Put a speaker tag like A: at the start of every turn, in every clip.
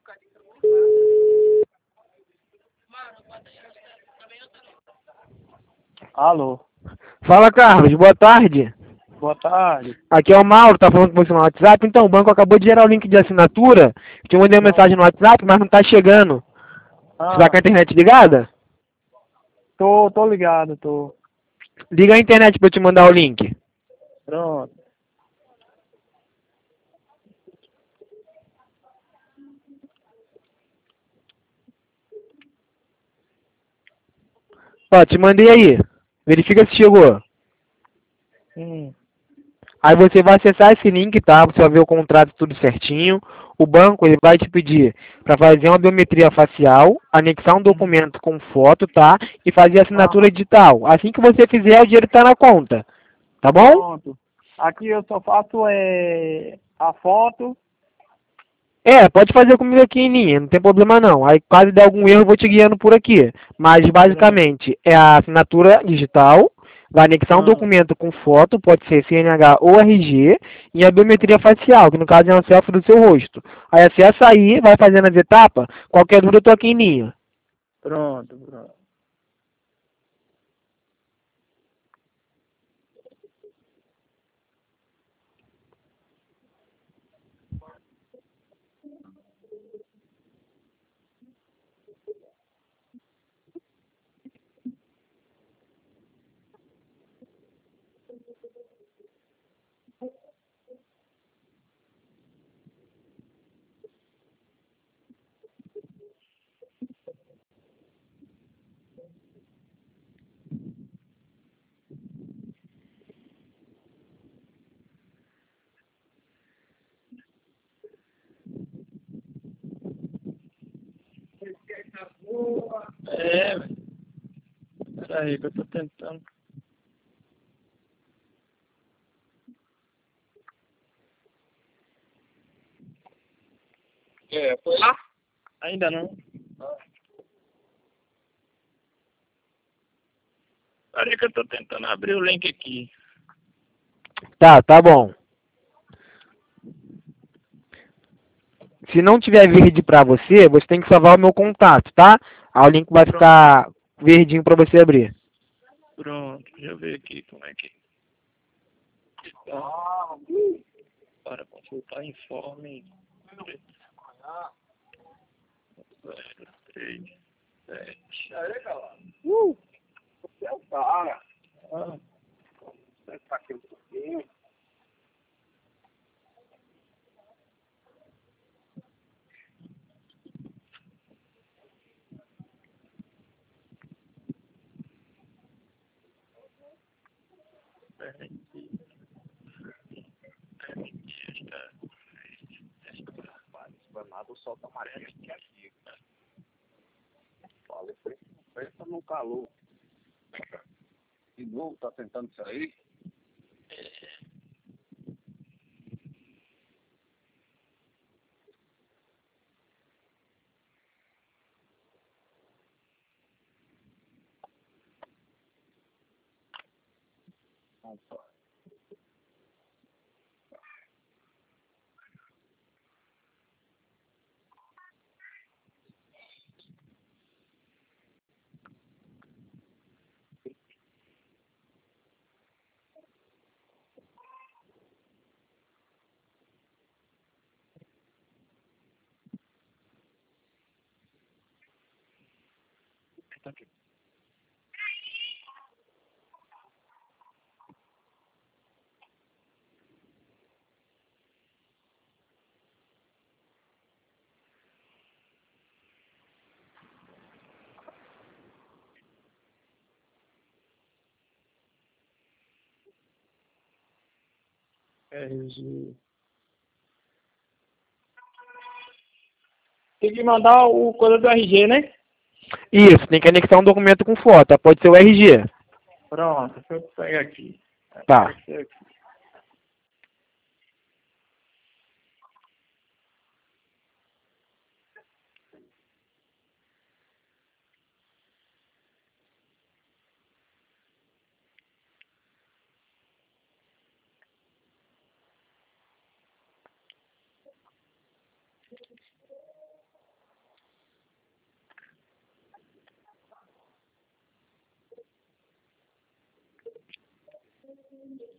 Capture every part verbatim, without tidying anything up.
A: Alô,
B: Fala, Carlos. Boa tarde.
A: boa tarde.
B: Aqui é o Mauro, tá falando com você no WhatsApp. Então, o banco acabou de gerar o link de assinatura. Te mandei uma
A: Não.
B: mensagem no WhatsApp, mas não tá chegando. Você tá
A: Ah,
B: com a internet ligada?
A: tô, tô ligado, tô.
B: Liga a internet pra eu te mandar o link.
A: Pronto.
B: Ó, te mandei aí. Verifica se chegou.
A: Hum,
B: Aí você vai acessar esse link, tá? Você vai ver o contrato tudo certinho. O banco ele vai te pedir para fazer uma biometria facial, anexar um
A: hum.
B: documento com foto, tá? E fazer a assinatura
A: Aham,
B: digital. Assim que você fizer, o dinheiro tá na conta. Tá bom?
A: pronto. Aqui eu só faço é, a foto.
B: É, pode fazer comigo aqui em linha, não tem problema não. Aí caso der algum erro, eu vou te guiando por aqui. Mas
A: Pronto.
B: basicamente é a assinatura digital, vai anexar um
A: Ah,
B: documento com foto, pode ser C N H ou R G, e a biometria
A: ah,
B: facial, que no caso é uma selfie do seu rosto. Aí acessa aí, vai fazendo as etapas, qualquer dúvida eu tô aqui em linha.
A: pronto, pronto. É, velho. Peraí que eu tô tentando. É, foi lá? Ainda não. Peraí que eu tô tentando abrir o link aqui.
B: Tá, tá bom. Se não tiver verde pra você, você tem que salvar o meu contato, tá? Aí o link vai
A: Pronto,
B: ficar verdinho pra você abrir.
A: pronto. Deixa eu ver aqui como é que. Para consultar informe. Zero, três, sete. Aí, galera. Uh! Você é o cara. Ah, tá aqui um pouquinho. Permitir, permitir esta. Explanado o sol tá amarelo aqui, aqui. Olha, pensa no calor. De novo, tá tentando sair? Não pode. Tá aqui. R G. Tem que mandar o coisa do R G, né?
B: Isso, tem que anexar um documento com foto, pode ser o R G.
A: Pronto, deixa eu pegar aqui.
B: Tá.
A: Apareceu aqui.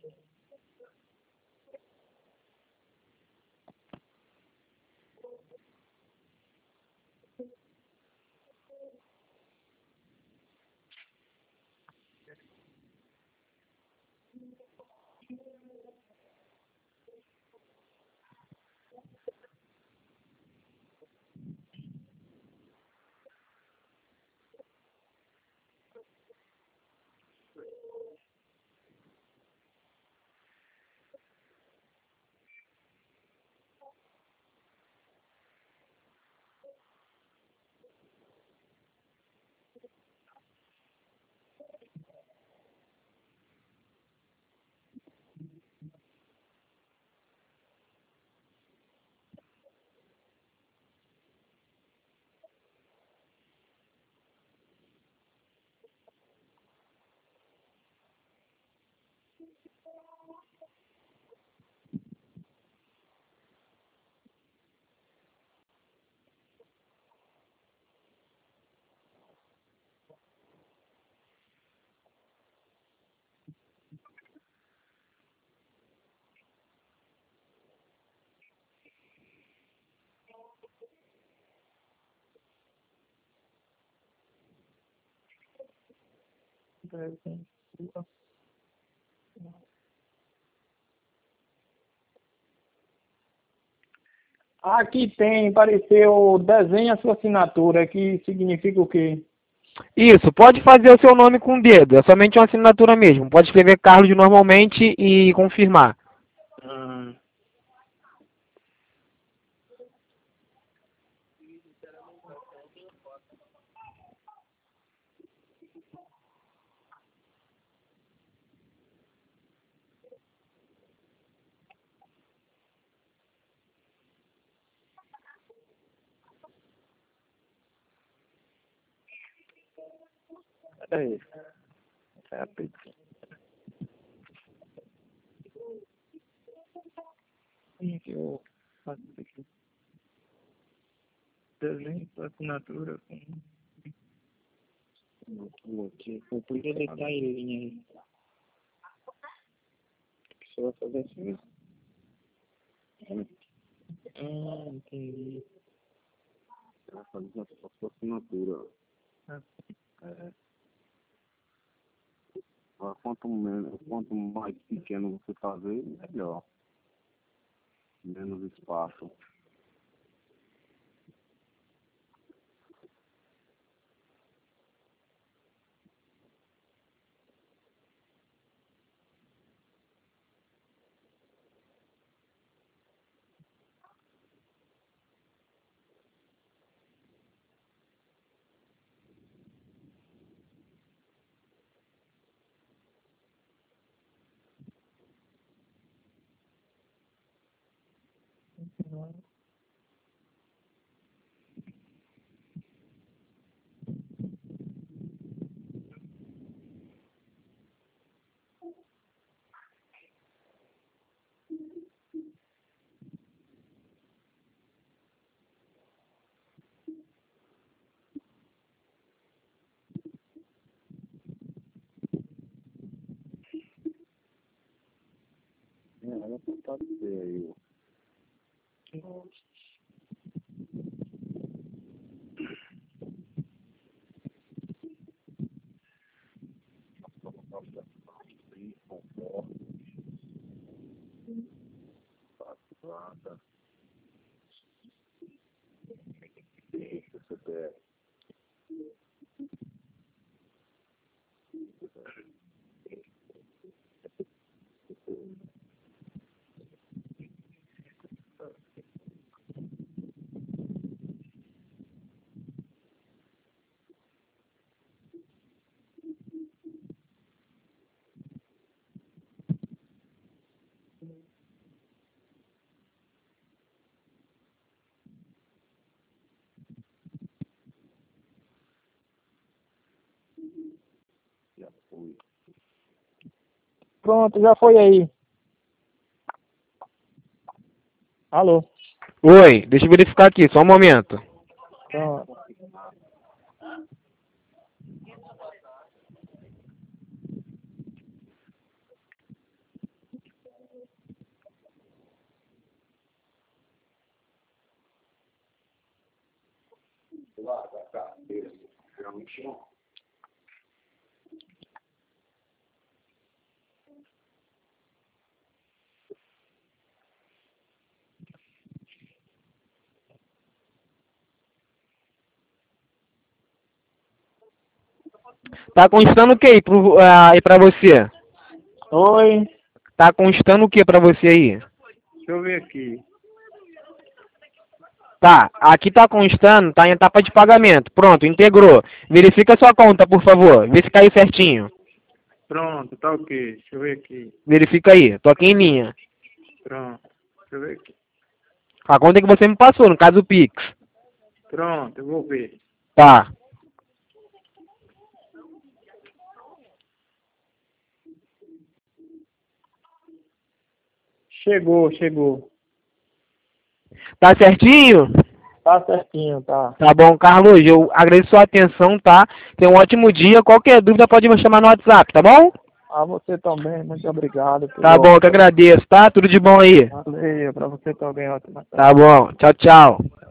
A: Aqui tem, apareceu, desenha a sua assinatura, que significa o quê?
B: Isso, pode fazer o seu nome com o dedo, é somente uma assinatura mesmo. Pode escrever Carlos normalmente e confirmar.
A: Hum. Peraí. Rapidinho. Como que eu faço isso aqui? Desenho sua assinatura com... Aqui, completa detalhe aí. Você vai fazer assim? Ah, entendi. Você vai fazer a sua assinatura. Ah, é. Quanto, menos, quanto mais pequeno você fazer, melhor. Menos espaço. É, ela pode ser aí. Nada. Isso, C P F. Já foi. Pronto, já foi aí. Alô?
B: Oi, deixa eu verificar aqui, só um momento.
A: Pronto. lá da carteira no chão.
B: Tá constando o que aí, pro, ah, aí pra você?
A: Oi,
B: Tá constando o que pra você aí?
A: deixa eu ver aqui.
B: Tá, aqui tá constando, tá em etapa de pagamento. Pronto, integrou. Verifica a sua conta, por favor. Vê se caiu certinho.
A: Pronto, tá ok. Deixa eu ver aqui.
B: Verifica aí. Tô aqui em linha.
A: Pronto, deixa eu ver aqui.
B: A conta que você me passou, no caso o Pix.
A: Pronto, eu vou ver.
B: Tá.
A: Chegou, chegou.
B: Tá certinho?
A: Tá certinho, tá.
B: Tá bom, Carlos. Eu agradeço sua atenção, tá? Tenha um ótimo dia. Qualquer dúvida pode me chamar no WhatsApp, tá bom?
A: A você também, muito obrigado. Pelo...
B: Tá bom, eu que agradeço, tá? Tudo de bom aí.
A: Valeu, pra você também, ótimo.
B: Tá bom. Tchau, tchau.